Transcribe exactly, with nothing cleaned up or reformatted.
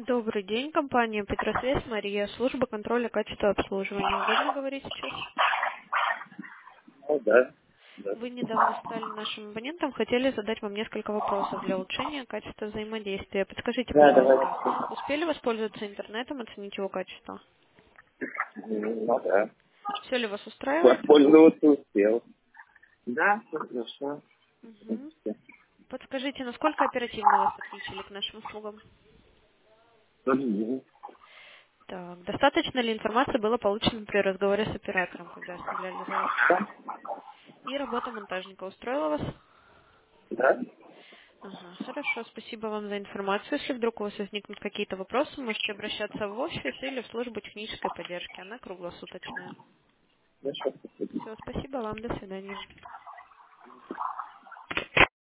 Добрый день, компания Петросвязь, Мария, служба контроля качества обслуживания. Удобно говорить сейчас? Ну да, да. Вы недавно стали нашим абонентом, хотели задать вам несколько вопросов для улучшения качества взаимодействия. Подскажите, Да, давай. пожалуйста, успели воспользоваться интернетом, оценить его качество? Ну да. Все ли вас устраивает? Воспользоваться успел. Да, все хорошо. Мгм. Подскажите, насколько оперативно вас подключили к нашим услугам? Мгм. Так, достаточно ли информации было получено при разговоре с оператором, когда оставляли заявку? И работа монтажника устроила вас? Да? Ага, хорошо, спасибо вам за информацию. Если вдруг у вас возникнут какие-то вопросы, можете обращаться в офис или в службу технической поддержки. Она круглосуточная. Хорошо, спасибо. Все, спасибо вам, до свидания.